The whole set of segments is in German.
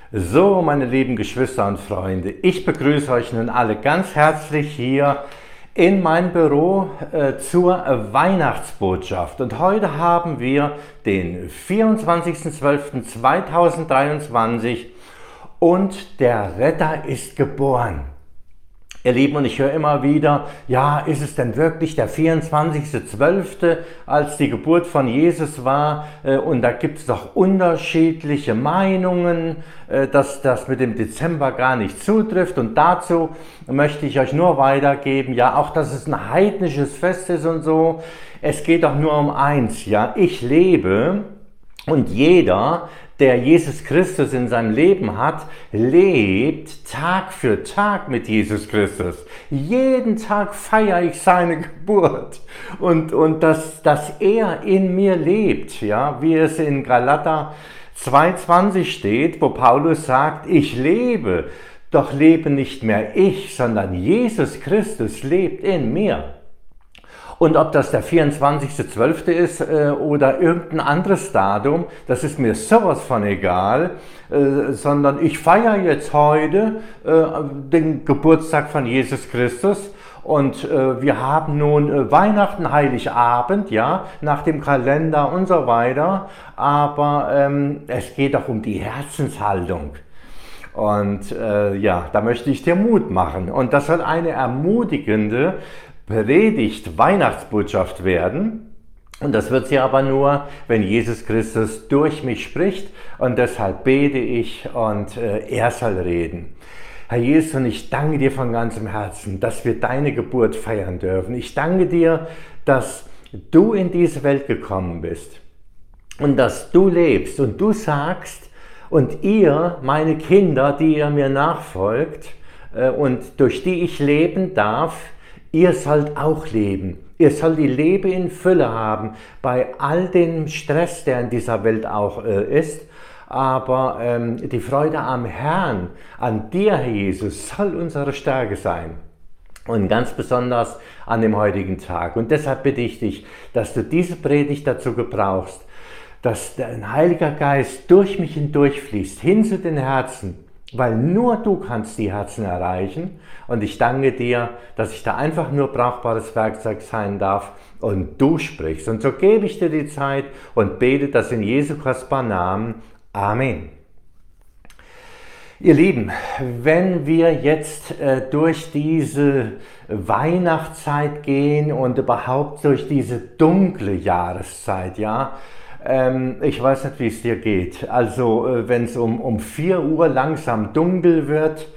So, meine lieben Geschwister und Freunde, ich begrüße euch nun alle ganz herzlich hier in mein Büro zur Weihnachtsbotschaft. Und heute haben wir den 24.12.2023 und der Retter ist geboren. Ihr Lieben, und ich höre immer wieder, ja, ist es denn wirklich der 24.12., als die Geburt von Jesus war? Und da gibt es doch unterschiedliche Meinungen, dass das mit dem Dezember gar nicht zutrifft. Und dazu möchte ich euch nur weitergeben, ja, auch dass es ein heidnisches Fest ist und so. Es geht doch nur um eins, ja, ich lebe und jeder, der Jesus Christus in seinem Leben hat, lebt Tag für Tag mit Jesus Christus. Jeden Tag feiere ich seine Geburt und dass er in mir lebt, ja, wie es in Galater 2,20 steht, wo Paulus sagt, ich lebe, doch lebe nicht mehr ich, sondern Jesus Christus lebt in mir. Und ob das der 24.12. ist oder irgendein anderes Datum, das ist mir sowas von egal, sondern ich feiere jetzt heute den Geburtstag von Jesus Christus und wir haben nun Weihnachten, Heiligabend, ja, nach dem Kalender und so weiter, aber es geht doch um die Herzenshaltung. Und ja, da möchte ich dir Mut machen und das soll eine ermutigende Predigt, Weihnachtsbotschaft werden. Und das wird sie aber nur, wenn Jesus Christus durch mich spricht. Und deshalb bete ich und er soll reden. Herr Jesus, und ich danke dir von ganzem Herzen, dass wir deine Geburt feiern dürfen. Ich danke dir, dass du in diese Welt gekommen bist und dass du lebst und du sagst, und ihr, meine Kinder, die ihr mir nachfolgt und durch die ich leben darf, ihr sollt auch leben. Ihr sollt die Leben in Fülle haben, bei all dem Stress, der in dieser Welt auch ist. Aber die Freude am Herrn, an dir, Herr Jesus, soll unsere Stärke sein. Und ganz besonders an dem heutigen Tag. Und deshalb bitte ich dich, dass du diese Predigt dazu gebrauchst, dass dein Heiliger Geist durch mich hindurch fließt, hin zu den Herzen, weil nur du kannst die Herzen erreichen. Und ich danke dir, dass ich da einfach nur brauchbares Werkzeug sein darf und du sprichst. Und so gebe ich dir die Zeit und bete das in Jesu kostbaren Namen. Amen. Ihr Lieben, wenn wir jetzt durch diese Weihnachtszeit gehen und überhaupt durch diese dunkle Jahreszeit, ja, ich weiß nicht, wie es dir geht. Also wenn es um 4 Uhr langsam dunkel wird,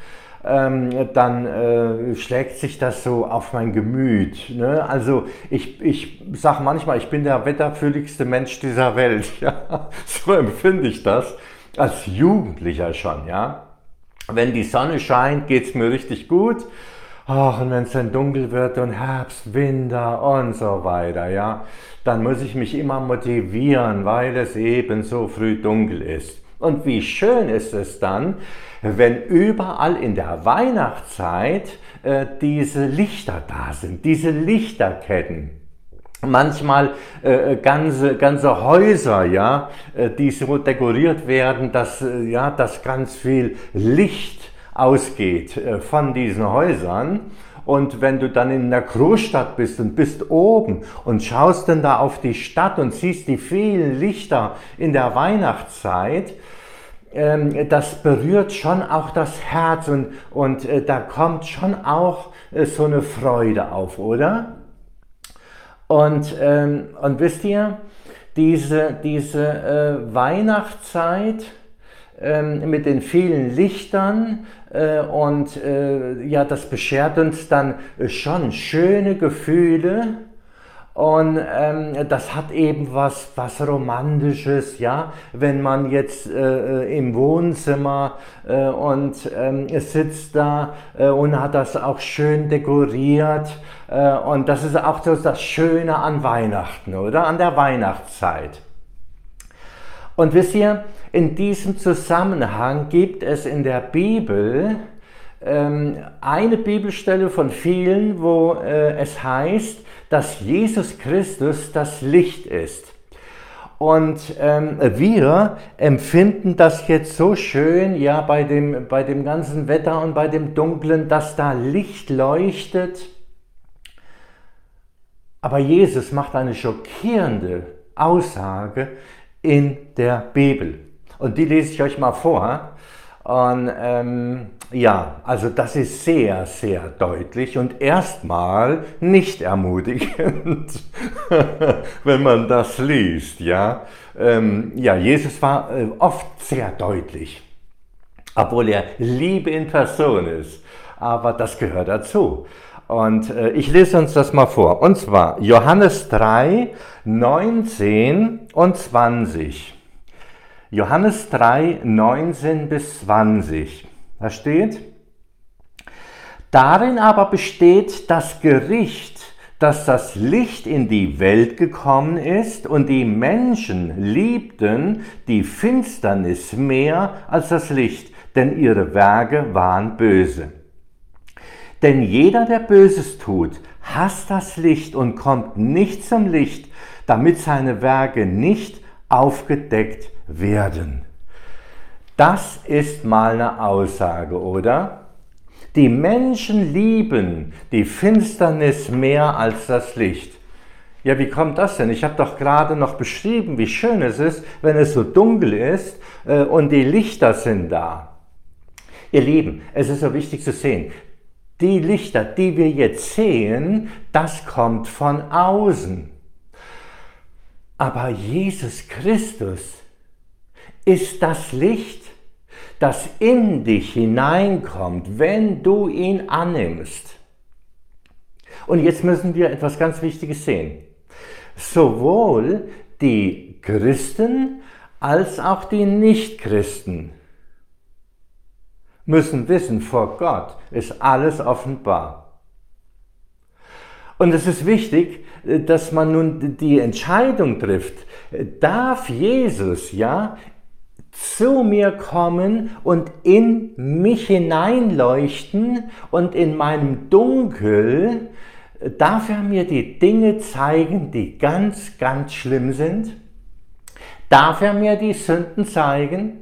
dann schlägt sich das so auf mein Gemüt. Ne? Also ich sage manchmal, ich bin der wetterfühligste Mensch dieser Welt. Ja? So empfinde ich das als Jugendlicher schon. Ja? Wenn die Sonne scheint, geht es mir richtig gut. Ach, und wenn es dann dunkel wird und Herbst, Winter und so weiter, ja, dann muss ich mich immer motivieren, weil es eben so früh dunkel ist. Und wie schön ist es dann, wenn überall in der Weihnachtszeit diese Lichter da sind, diese Lichterketten. Manchmal ganze Häuser, ja, die so dekoriert werden, dass ganz viel Licht ausgeht von diesen Häusern. Und wenn du dann in der Großstadt bist und bist oben und schaust dann da auf die Stadt und siehst die vielen Lichter in der Weihnachtszeit, das berührt schon auch das Herz und da kommt schon auch so eine Freude auf, oder? Und wisst ihr, diese Weihnachtszeit mit den vielen Lichtern das beschert uns dann schon schöne Gefühle und das hat eben was Romantisches, ja, wenn man jetzt im Wohnzimmer sitzt da und hat das auch schön dekoriert und das ist auch so das Schöne an Weihnachten, oder? An der Weihnachtszeit. Und wisst ihr, in diesem Zusammenhang gibt es in der Bibel eine Bibelstelle von vielen, wo es heißt, dass Jesus Christus das Licht ist. Und wir empfinden das jetzt so schön, ja, bei dem ganzen Wetter und bei dem Dunklen, dass da Licht leuchtet. Aber Jesus macht eine schockierende Aussage in der Bibel. Und die lese ich euch mal vor. Und ja, also das ist sehr, sehr deutlich und erstmal nicht ermutigend, wenn man das liest. Ja, ja, Jesus war oft sehr deutlich, obwohl er Liebe in Person ist. Aber das gehört dazu. Und ich lese uns das mal vor. Und zwar Johannes 3, 19 und 20. Johannes 3, 19 bis 20. Da steht: Darin aber besteht das Gericht, dass das Licht in die Welt gekommen ist und die Menschen liebten die Finsternis mehr als das Licht, denn ihre Werke waren böse. Denn jeder, der Böses tut, hasst das Licht und kommt nicht zum Licht, damit seine Werke nicht aufgedeckt werden. Das ist mal eine Aussage, oder? Die Menschen lieben die Finsternis mehr als das Licht. Ja, wie kommt das denn? Ich habe doch gerade noch beschrieben, wie schön es ist, wenn es so dunkel ist und die Lichter sind da. Ihr Lieben, es ist so wichtig zu sehen, die Lichter, die wir jetzt sehen, das kommt von außen. Aber Jesus Christus ist das Licht, das in dich hineinkommt, wenn du ihn annimmst. Und jetzt müssen wir etwas ganz Wichtiges sehen. Sowohl die Christen als auch die Nichtchristen müssen wissen, vor Gott ist alles offenbar. Und es ist wichtig, dass man nun die Entscheidung trifft, darf Jesus ja zu mir kommen und in mich hineinleuchten und in meinem Dunkel darf er mir die Dinge zeigen, die ganz, ganz schlimm sind? Darf er mir die Sünden zeigen?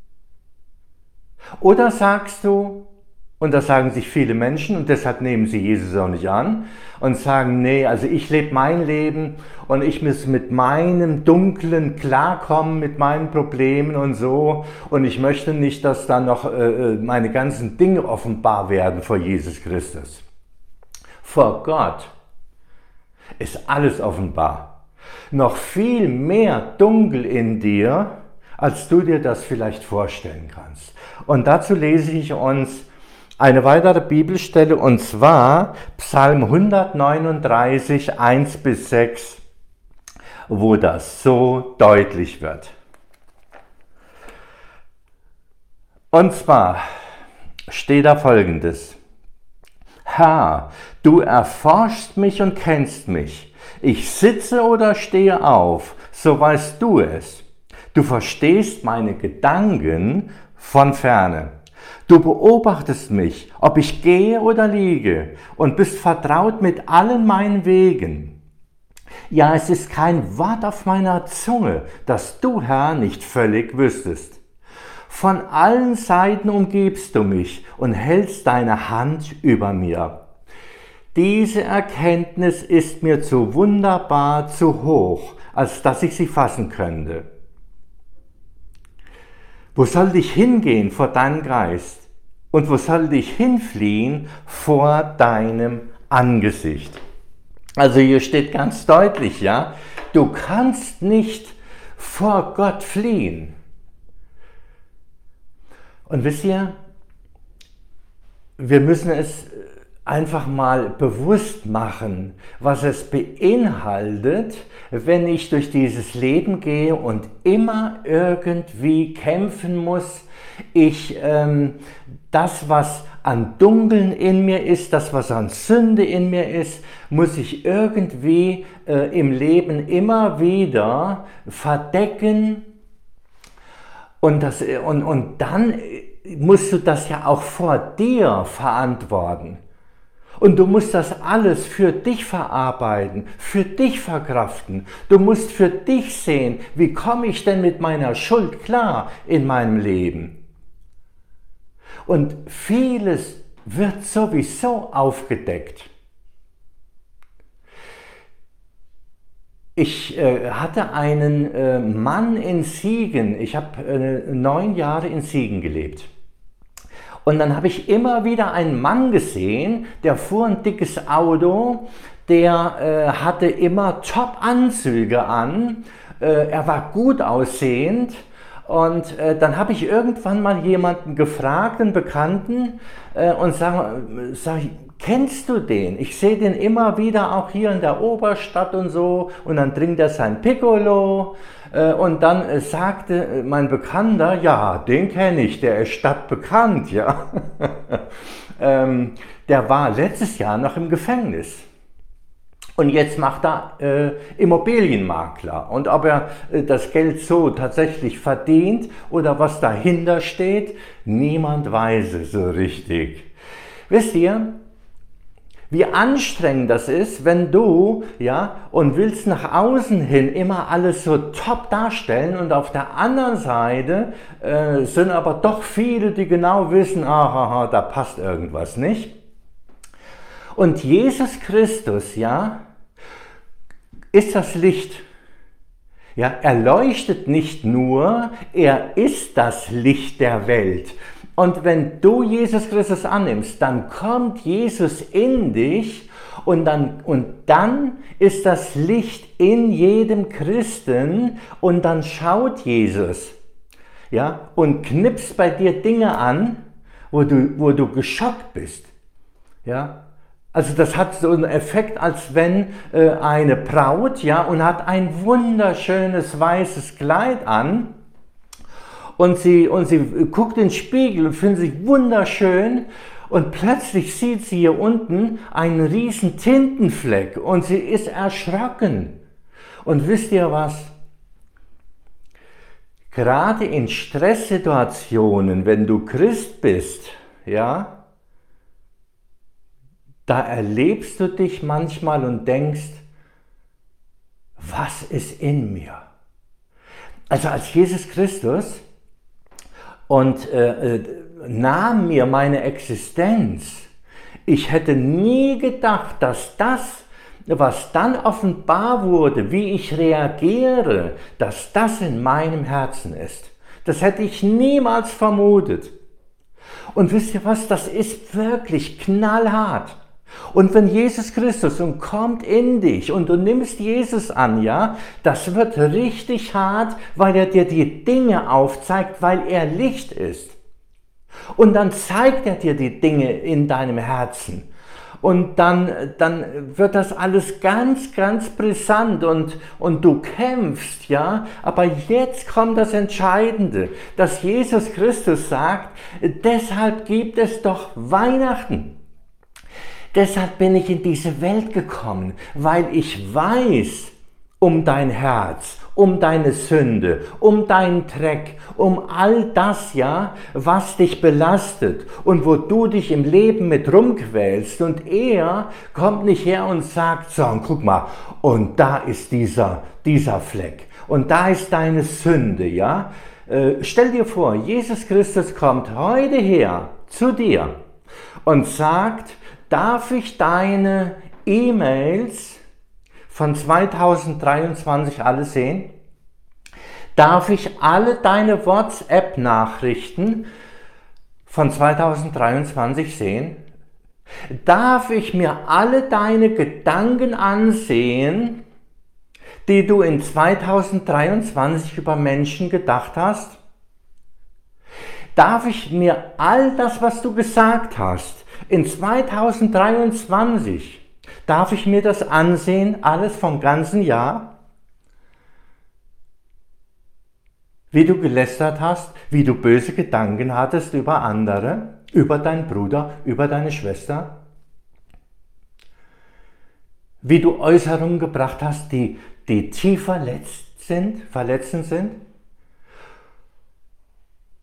Oder sagst du, und das sagen sich viele Menschen und deshalb nehmen sie Jesus auch nicht an und sagen, nee, also ich lebe mein Leben und ich muss mit meinem Dunklen klarkommen, mit meinen Problemen und so und ich möchte nicht, dass dann noch meine ganzen Dinge offenbar werden vor Jesus Christus. Vor Gott ist alles offenbar. Noch viel mehr dunkel in dir, als du dir das vielleicht vorstellen kannst. Und dazu lese ich uns eine weitere Bibelstelle, und zwar Psalm 139, 1 bis 6, wo das so deutlich wird. Und zwar steht da Folgendes: Herr, du erforschst mich und kennst mich. Ich sitze oder stehe auf, so weißt du es. Du verstehst meine Gedanken von ferne. Du beobachtest mich, ob ich gehe oder liege, und bist vertraut mit allen meinen Wegen. Ja, es ist kein Wort auf meiner Zunge, das du, Herr, nicht völlig wüsstest. Von allen Seiten umgibst du mich und hältst deine Hand über mir. Diese Erkenntnis ist mir zu wunderbar, zu hoch, als dass ich sie fassen könnte. Wo soll ich hingehen vor deinem Geist? Und wo soll ich hinfliehen vor deinem Angesicht? Also hier steht ganz deutlich, ja, du kannst nicht vor Gott fliehen. Und wisst ihr, wir müssen es einfach mal bewusst machen, was es beinhaltet, wenn ich durch dieses Leben gehe und immer irgendwie kämpfen muss. Das, was an Dunkeln in mir ist, das, was an Sünde in mir ist, muss ich irgendwie im Leben immer wieder verdecken. Und dann musst du das ja auch vor dir verantworten. Und du musst das alles für dich verarbeiten, für dich verkraften. Du musst für dich sehen, wie komme ich denn mit meiner Schuld klar in meinem Leben. Und vieles wird sowieso aufgedeckt. Ich hatte einen Mann in Siegen, ich habe 9 Jahre in Siegen gelebt. Und dann habe ich immer wieder einen Mann gesehen, der fuhr ein dickes Auto, der hatte immer Top-Anzüge an, er war gut aussehend. Und dann habe ich irgendwann mal jemanden gefragt, einen Bekannten, und sag ich, kennst du den? Ich sehe den immer wieder auch hier in der Oberstadt und so, und dann trinkt er sein Piccolo. Und dann sagte mein Bekannter, ja, den kenne ich, der ist stadtbekannt, ja. Der war letztes Jahr noch im Gefängnis. Und jetzt macht er Immobilienmakler. Und ob er das Geld so tatsächlich verdient oder was dahinter steht, niemand weiß es so richtig. Wisst ihr, wie anstrengend das ist, wenn du, ja, und willst nach außen hin immer alles so top darstellen, und auf der anderen Seite sind aber doch viele, die genau wissen, aha, da passt irgendwas nicht. Und Jesus Christus, ja, ist das Licht. Ja, er leuchtet nicht nur, er ist das Licht der Welt. Und wenn du Jesus Christus annimmst, dann kommt Jesus in dich, und dann ist das Licht in jedem Christen, und dann schaut Jesus, ja, und knipst bei dir Dinge an, wo du geschockt bist. Ja. Also das hat so einen Effekt, als wenn eine Braut, ja, und hat ein wunderschönes weißes Kleid an, und sie guckt in den Spiegel und findet sich wunderschön, und plötzlich sieht sie hier unten einen riesen Tintenfleck und sie ist erschrocken. Und wisst ihr was? Gerade in Stresssituationen, wenn du Christ bist, ja, da erlebst du dich manchmal und denkst, was ist in mir? Also als Jesus Christus nahm mir meine Existenz. Ich hätte nie gedacht, dass das, was dann offenbar wurde, wie ich reagiere, dass das in meinem Herzen ist. Das hätte ich niemals vermutet. Und wisst ihr was, das ist wirklich knallhart. Und wenn Jesus Christus kommt in dich und du nimmst Jesus an, ja, das wird richtig hart, weil er dir die Dinge aufzeigt, weil er Licht ist. Und dann zeigt er dir die Dinge in deinem Herzen. Und dann wird das alles ganz, ganz brisant, und du kämpfst, ja. Aber jetzt kommt das Entscheidende, dass Jesus Christus sagt, deshalb gibt es doch Weihnachten. Deshalb bin ich in diese Welt gekommen, weil ich weiß um dein Herz, um deine Sünde, um deinen Dreck, um all das, ja, was dich belastet und wo du dich im Leben mit rumquälst. Und er kommt nicht her und sagt, so, und guck mal, und da ist dieser Fleck und da ist deine Sünde, ja. Stell dir vor, Jesus Christus kommt heute her zu dir und sagt, darf ich deine E-Mails von 2023 alle sehen? Darf ich alle deine WhatsApp-Nachrichten von 2023 sehen? Darf ich mir alle deine Gedanken ansehen, die du in 2023 über Menschen gedacht hast? Darf ich mir all das, was du gesagt hast, in 2023, darf ich mir das ansehen, alles vom ganzen Jahr? Wie du gelästert hast, wie du böse Gedanken hattest über andere, über deinen Bruder, über deine Schwester? Wie du Äußerungen gebracht hast, die tief verletzend sind?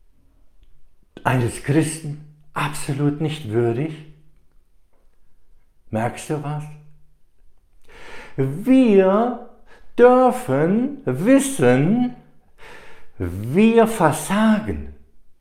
Eines Christen absolut nicht würdig? Merkst du was? Wir dürfen wissen, wir versagen.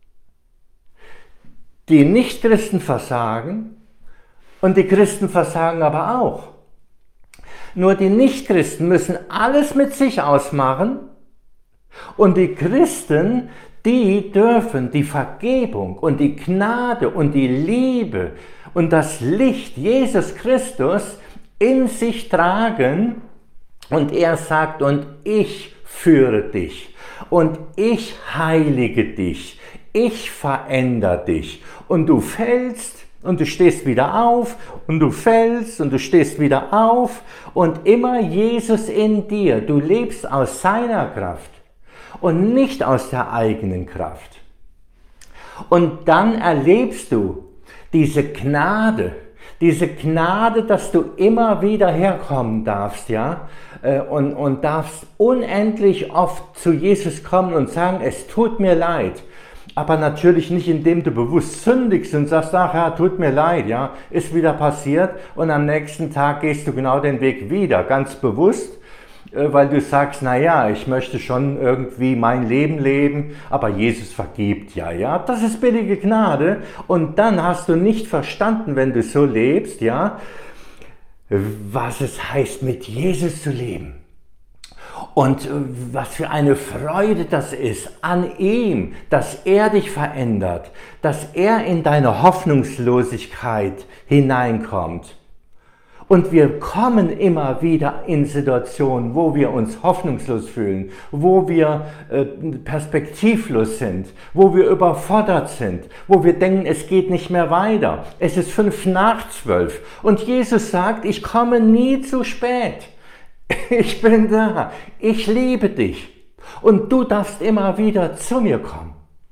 Die Nichtchristen versagen und die Christen versagen aber auch. Nur die Nichtchristen müssen alles mit sich ausmachen und die Christen, die dürfen die Vergebung und die Gnade und die Liebe und das Licht Jesus Christus in sich tragen und er sagt, und ich führe dich und ich heilige dich, ich verändere dich und du fällst und du stehst wieder auf und du fällst und du stehst wieder auf und immer Jesus in dir, du lebst aus seiner Kraft und nicht aus der eigenen Kraft. Und dann erlebst du diese Gnade, dass du immer wieder herkommen darfst, ja, und darfst unendlich oft zu Jesus kommen und sagen, es tut mir leid. Aber natürlich nicht, indem du bewusst sündigst und sagst, ach ja, tut mir leid, ja, ist wieder passiert und am nächsten Tag gehst du genau den Weg wieder, ganz bewusst, weil du sagst, naja, ich möchte schon irgendwie mein Leben leben, aber Jesus vergibt ja, das ist billige Gnade und dann hast du nicht verstanden, wenn du so lebst, ja, was es heißt, mit Jesus zu leben. Und was für eine Freude das ist an ihm, dass er dich verändert, dass er in deine Hoffnungslosigkeit hineinkommt. Und wir kommen immer wieder in Situationen, wo wir uns hoffnungslos fühlen, wo wir perspektivlos sind, wo wir überfordert sind, wo wir denken, es geht nicht mehr weiter. Es ist 11:55 und Jesus sagt, ich komme nie zu spät. Ich bin da, ich liebe dich und du darfst immer wieder zu mir kommen.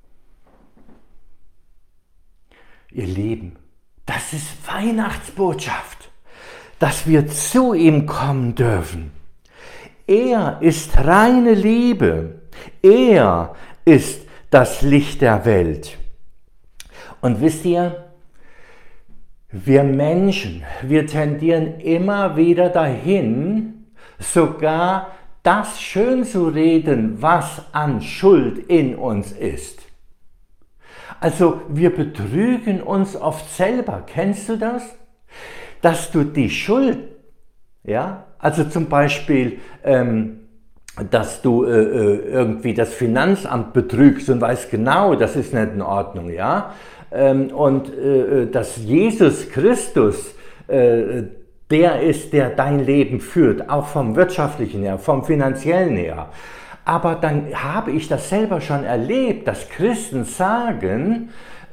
Ihr Lieben, das ist Weihnachtsbotschaft, dass wir zu ihm kommen dürfen. Er ist reine Liebe, er ist das Licht der Welt. Und wisst ihr, wir Menschen, wir tendieren immer wieder dahin, sogar das schön zu reden, was an Schuld in uns ist. Also wir betrügen uns oft selber. Kennst du das? Dass du die Schuld, ja, also zum Beispiel, dass du irgendwie das Finanzamt betrügst und weißt genau, das ist nicht in Ordnung, ja, und dass Jesus Christus der ist, der dein Leben führt, auch vom wirtschaftlichen her, vom finanziellen her. Aber dann habe ich das selber schon erlebt, dass Christen sagen,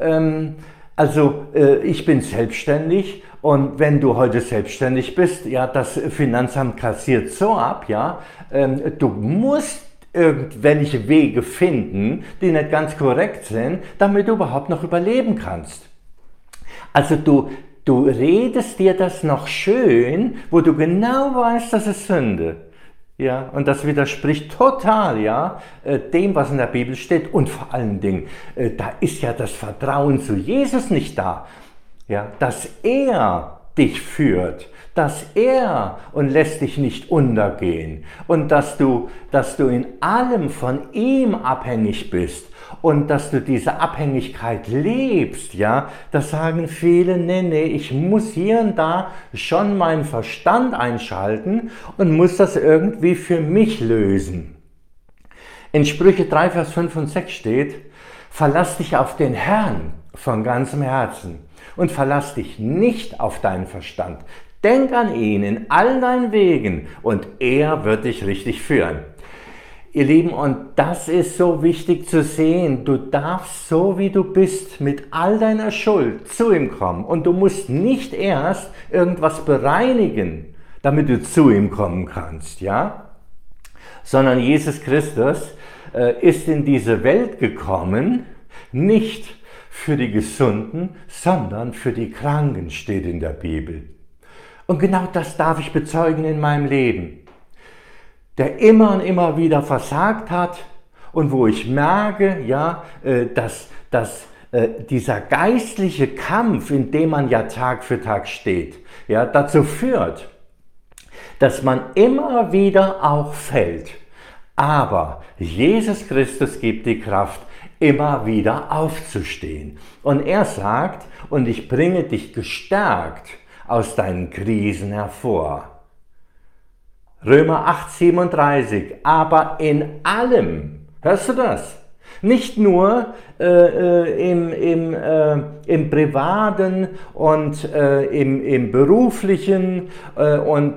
ich bin selbstständig und wenn du heute selbstständig bist, ja, das Finanzamt kassiert so ab, ja, du musst irgendwelche Wege finden, die nicht ganz korrekt sind, damit du überhaupt noch überleben kannst. Also du redest dir das noch schön, wo du genau weißt, das ist Sünde. Ja, und das widerspricht total, ja, dem, was in der Bibel steht. Und vor allen Dingen, da ist ja das Vertrauen zu Jesus nicht da. Ja, dass er dich führt, dass er und lässt dich nicht untergehen. Und dass du in allem von ihm abhängig bist. Und dass du diese Abhängigkeit lebst, ja, da sagen viele, nee, ich muss hier und da schon meinen Verstand einschalten und muss das irgendwie für mich lösen. In Sprüche 3, Vers 5 und 6 steht, verlass dich auf den Herrn von ganzem Herzen und verlass dich nicht auf deinen Verstand. Denk an ihn in all deinen Wegen und er wird dich richtig führen. Ihr Lieben, und das ist so wichtig zu sehen, du darfst so wie du bist mit all deiner Schuld zu ihm kommen und du musst nicht erst irgendwas bereinigen, damit du zu ihm kommen kannst, ja? Sondern Jesus Christus ist in diese Welt gekommen, nicht für die Gesunden, sondern für die Kranken, steht in der Bibel. Und genau das darf ich bezeugen in meinem Leben. Der immer und immer wieder versagt hat und wo ich merke, ja, dass dieser geistliche Kampf, in dem man ja Tag für Tag steht, ja, dazu führt, dass man immer wieder auch fällt. Aber Jesus Christus gibt die Kraft, immer wieder aufzustehen. Und er sagt, und ich bringe dich gestärkt aus deinen Krisen hervor. Römer 8,37, aber in allem, hörst du das? Nicht nur im Privaten und im Beruflichen und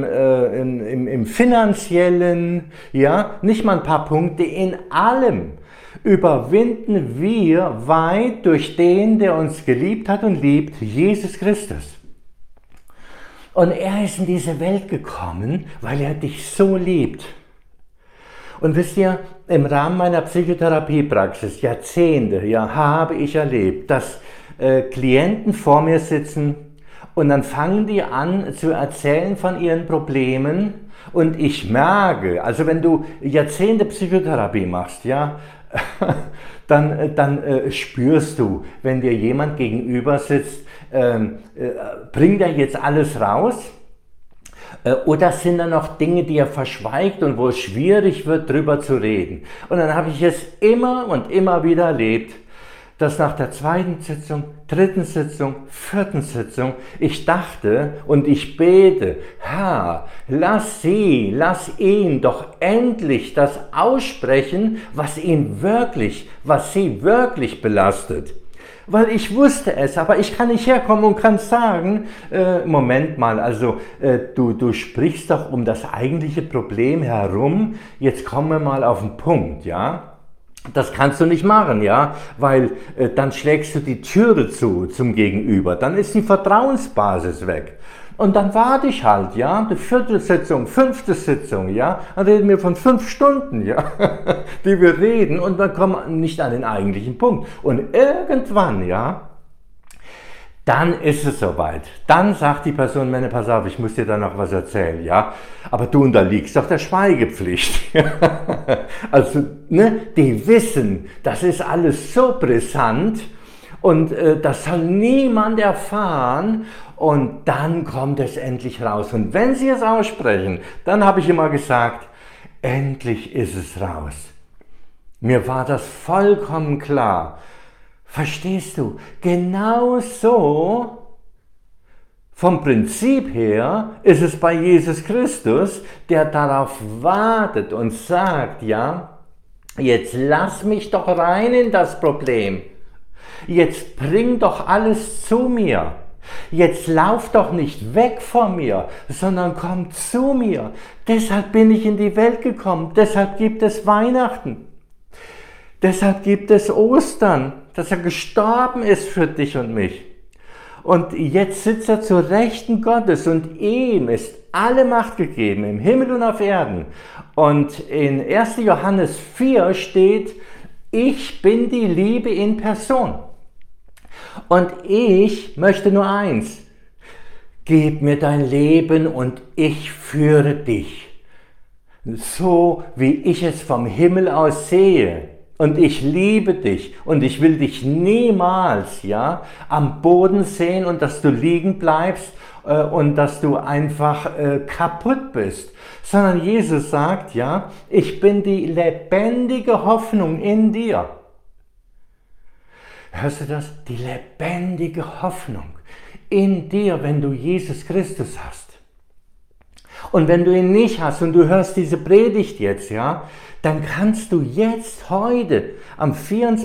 im Finanziellen, ja, nicht mal ein paar Punkte, in allem überwinden wir weit durch den, der uns geliebt hat und liebt, Jesus Christus. Und er ist in diese Welt gekommen, weil er dich so liebt. Und wisst ihr, im Rahmen meiner Psychotherapiepraxis, Jahrzehnte, ja, habe ich erlebt, dass Klienten vor mir sitzen und dann fangen die an zu erzählen von ihren Problemen und ich merke, also wenn du Jahrzehnte Psychotherapie machst, ja, dann spürst du, wenn dir jemand gegenüber sitzt, bringt er jetzt alles raus? Oder sind da noch Dinge, die er verschweigt und wo es schwierig wird, drüber zu reden? Und dann habe ich es immer und immer wieder erlebt, dass nach der zweiten Sitzung, dritten Sitzung, vierten Sitzung, ich dachte und ich bete, Herr, lass ihn doch endlich das aussprechen, was sie wirklich belastet. Weil ich wusste es, aber ich kann nicht herkommen und kann sagen, Moment mal, also du sprichst doch um das eigentliche Problem herum, jetzt kommen wir mal auf den Punkt, ja. Das kannst du nicht machen, ja, weil dann schlägst du die Türe zum Gegenüber, dann ist die Vertrauensbasis weg. Und dann warte ich halt, ja, die vierte Sitzung, fünfte Sitzung, ja, dann reden wir von 5 Stunden, ja, die wir reden und wir kommen nicht an den eigentlichen Punkt. Und irgendwann, ja, dann ist es soweit. Dann sagt die Person, Männer, pass auf, ich muss dir da noch was erzählen, ja, aber du unterliegst doch der Schweigepflicht. Also, ne, die wissen, das ist alles so brisant und das soll niemand erfahren. Und dann kommt es endlich raus. Und wenn sie es aussprechen, dann habe ich immer gesagt, endlich ist es raus. Mir war das vollkommen klar. Verstehst du? Genau so, vom Prinzip her, ist es bei Jesus Christus, der darauf wartet und sagt, ja, jetzt lass mich doch rein in das Problem. Jetzt bring doch alles zu mir. Jetzt lauf doch nicht weg von mir, sondern komm zu mir. Deshalb bin ich in die Welt gekommen. Deshalb gibt es Weihnachten. Deshalb gibt es Ostern, dass er gestorben ist für dich und mich. Und jetzt sitzt er zur Rechten Gottes und ihm ist alle Macht gegeben, im Himmel und auf Erden. Und in 1. Johannes 4 steht, ich bin die Liebe in Person. Und ich möchte nur eins, gib mir dein Leben und ich führe dich, so wie ich es vom Himmel aus sehe. Und ich liebe dich und ich will dich niemals, ja, am Boden sehen und dass du liegen bleibst und dass du einfach kaputt bist. Sondern Jesus sagt, ja, ich bin die lebendige Hoffnung in dir. Hörst du das? Die lebendige Hoffnung in dir, wenn du Jesus Christus hast. Und wenn du ihn nicht hast und du hörst diese Predigt jetzt, ja, dann kannst du jetzt heute, am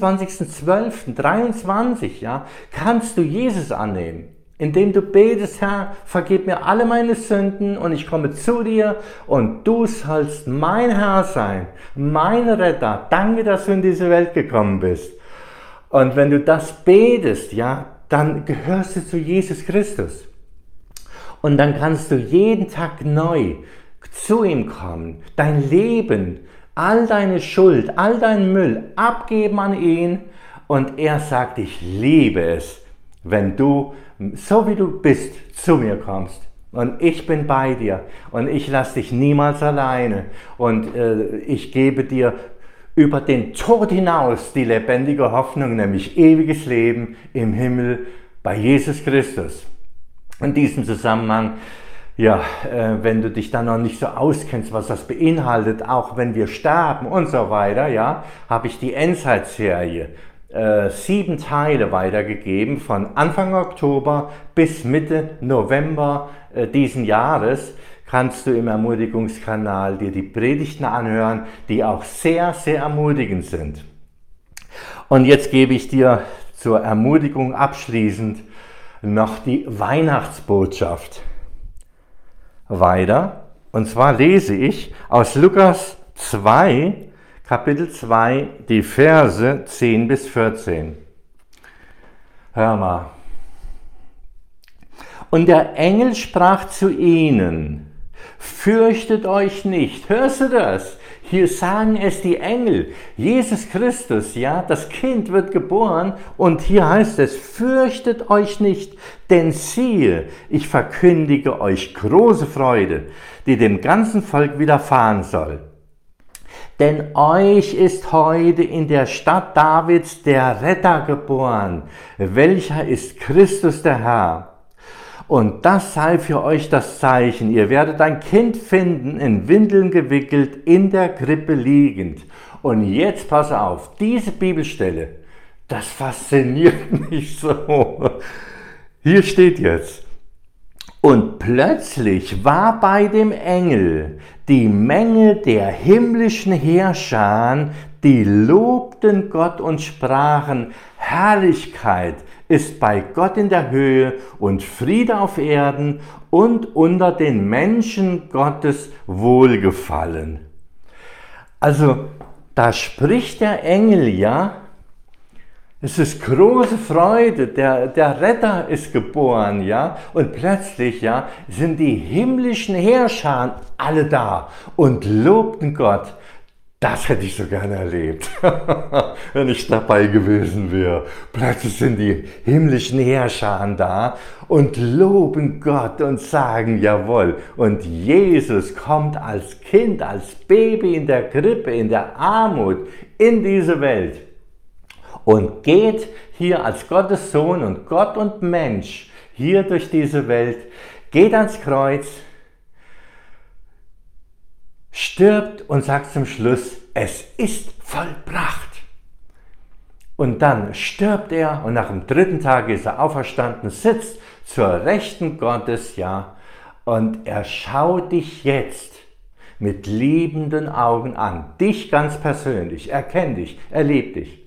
24.12.23, ja, kannst du Jesus annehmen, indem du betest, Herr, vergib mir alle meine Sünden und ich komme zu dir und du sollst mein Herr sein, mein Retter. Danke, dass du in diese Welt gekommen bist. Und wenn du das betest, ja, dann gehörst du zu Jesus Christus. Und dann kannst du jeden Tag neu zu ihm kommen, dein Leben, all deine Schuld, all deinen Müll abgeben an ihn. Und er sagt, ich liebe es, wenn du, so wie du bist, zu mir kommst. Und ich bin bei dir und ich lasse dich niemals alleine. Und ich gebe dir über den Tod hinaus die lebendige Hoffnung, nämlich ewiges Leben im Himmel bei Jesus Christus. In diesem Zusammenhang, ja, wenn du dich dann noch nicht so auskennst, was das beinhaltet, auch wenn wir sterben und so weiter, ja, habe ich die Endzeitserie 7 Teile weitergegeben, von Anfang Oktober bis Mitte November diesen Jahres. Kannst du im Ermutigungskanal dir die Predigten anhören, die auch sehr, sehr ermutigend sind. Und jetzt gebe ich dir zur Ermutigung abschließend noch die Weihnachtsbotschaft weiter. Und zwar lese ich aus Lukas 2, Kapitel 2, die Verse 10 bis 14. Hör mal. Und der Engel sprach zu ihnen: Fürchtet euch nicht. Hörst du das? Hier sagen es die Engel. Jesus Christus, ja, das Kind wird geboren und hier heißt es: Fürchtet euch nicht, denn siehe, ich verkündige euch große Freude, die dem ganzen Volk widerfahren soll. Denn euch ist heute in der Stadt Davids der Retter geboren, welcher ist Christus der Herr. Und das sei für euch das Zeichen. Ihr werdet ein Kind finden, in Windeln gewickelt, in der Krippe liegend. Und jetzt pass auf, diese Bibelstelle, das fasziniert mich so. Hier steht jetzt: Und plötzlich war bei dem Engel die Menge der himmlischen Heerscharen, die lobten Gott und sprachen: Herrlichkeit ist bei Gott in der Höhe und Friede auf Erden und unter den Menschen Gottes Wohlgefallen. Also, da spricht der Engel, ja, es ist große Freude, der Retter ist geboren, ja, und plötzlich, ja, sind die himmlischen Heerscharen alle da und lobten Gott. Das hätte ich so gerne erlebt, wenn ich dabei gewesen wäre. Plötzlich sind die himmlischen Heerscharen da und loben Gott und sagen: Jawohl, und Jesus kommt als Kind, als Baby in der Krippe, in der Armut in diese Welt und geht hier als Gottes Sohn und Gott und Mensch hier durch diese Welt, geht ans Kreuz, stirbt und sagt zum Schluss: Es ist vollbracht. Und dann stirbt er und nach dem 3. Tag ist er auferstanden, sitzt zur Rechten Gottes, ja, und er schaut dich jetzt mit liebenden Augen an, dich ganz persönlich, er kennt dich, er liebt dich.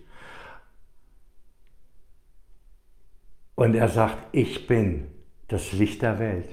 Und er sagt: Ich bin das Licht der Welt.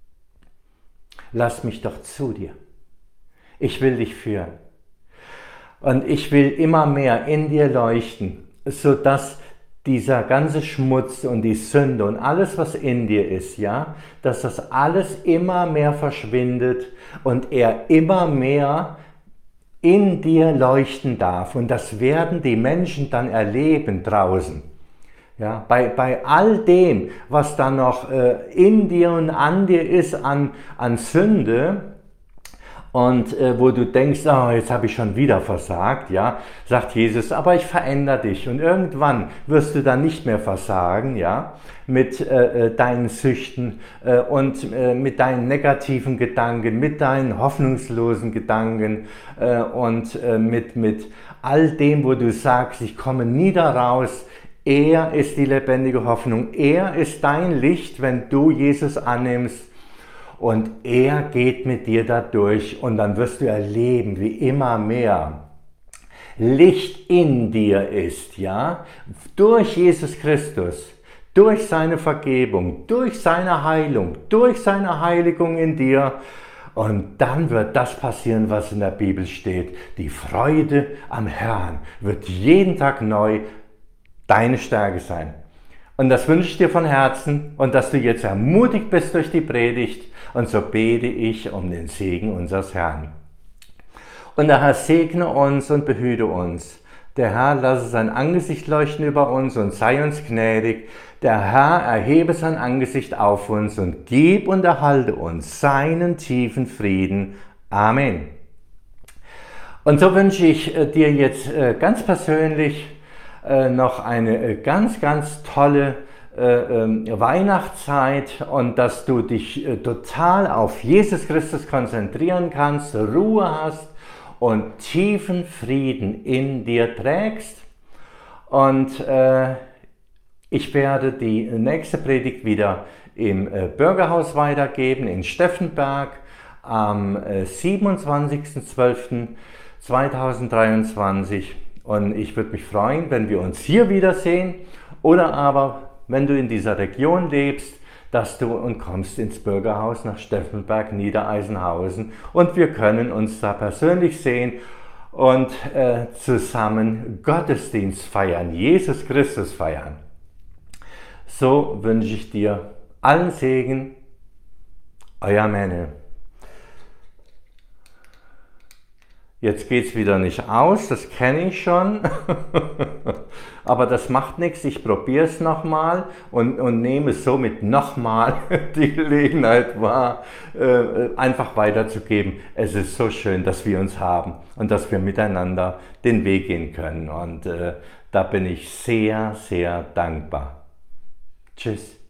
Lass mich doch zu dir. Ich will dich führen. Und ich will immer mehr in dir leuchten, sodass dieser ganze Schmutz und die Sünde und alles, was in dir ist, ja, dass das alles immer mehr verschwindet und er immer mehr in dir leuchten darf. Und das werden die Menschen dann erleben draußen. Ja, bei all dem, was da noch in dir und an dir ist an Sünde, und wo du denkst: Oh, jetzt habe ich schon wieder versagt, ja, sagt Jesus: Aber ich verändere dich und irgendwann wirst du dann nicht mehr versagen, ja, mit deinen Süchten und mit deinen negativen Gedanken, mit deinen hoffnungslosen Gedanken und mit all dem, wo du sagst: Ich komme nie da raus. Er ist die lebendige Hoffnung, er ist dein Licht, wenn du Jesus annimmst. Und er geht mit dir da durch und dann wirst du erleben, wie immer mehr Licht in dir ist, ja, durch Jesus Christus, durch seine Vergebung, durch seine Heilung, durch seine Heiligung in dir. Und dann wird das passieren, was in der Bibel steht. Die Freude am Herrn wird jeden Tag neu deine Stärke sein. Und das wünsche ich dir von Herzen und dass du jetzt ermutigt bist durch die Predigt. Und so bete ich um den Segen unseres Herrn. Und der Herr segne uns und behüte uns. Der Herr lasse sein Angesicht leuchten über uns und sei uns gnädig. Der Herr erhebe sein Angesicht auf uns und gib und erhalte uns seinen tiefen Frieden. Amen. Und so wünsche ich dir jetzt ganz persönlich noch eine ganz, ganz tolle Weihnachtszeit und dass du dich total auf Jesus Christus konzentrieren kannst, Ruhe hast und tiefen Frieden in dir trägst. Und ich werde die nächste Predigt wieder im Bürgerhaus weitergeben in Steffenberg am 27.12.2023. Und ich würde mich freuen, wenn wir uns hier wiedersehen oder aber, wenn du in dieser Region lebst, dass du und kommst ins Bürgerhaus nach Steffenberg, Niedereisenhausen und wir können uns da persönlich sehen und zusammen Gottesdienst feiern, Jesus Christus feiern. So wünsche ich dir allen Segen, euer Menne. Jetzt geht es wieder nicht aus, das kenne ich schon, aber das macht nichts, ich probiere es nochmal und nehme somit nochmal die Gelegenheit wahr, einfach weiterzugeben. Es ist so schön, dass wir uns haben und dass wir miteinander den Weg gehen können und da bin ich sehr, sehr dankbar. Tschüss.